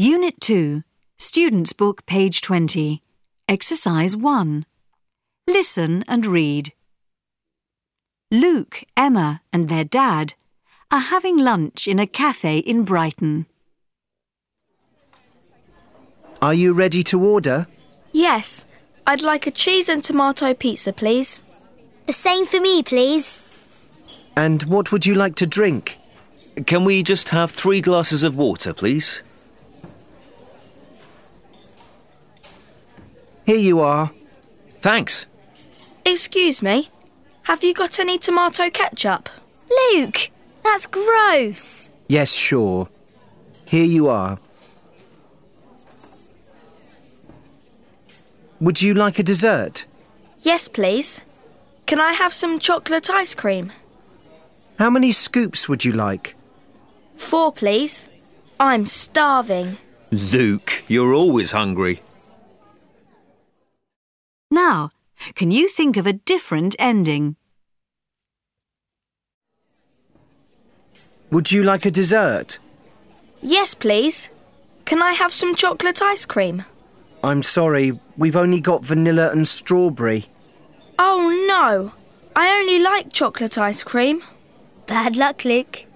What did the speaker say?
Unit 2, Students' Book, page 20. Exercise 1. Listen and read. Luke, Emma and their dad are having lunch in a cafe in Brighton. Are you ready to order? Yes, I'd like a cheese and tomato pizza, please. The same for me, please. And what would you like to drink? Can we just have 3 glasses of water, please? Here you are. Thanks. Excuse me, have you got any tomato ketchup? Luke, that's gross. Yes, sure. Here you are. Would you like a dessert? Yes, please. Can I have some chocolate ice cream? How many scoops would you like? 4, please. I'm starving. Luke, you're always hungry. Now, can you think of a different ending? Would you like a dessert? Yes, please. Can I have some chocolate ice cream? I'm sorry, we've only got vanilla and strawberry. Oh, no. I only like chocolate ice cream. Bad luck, Luke.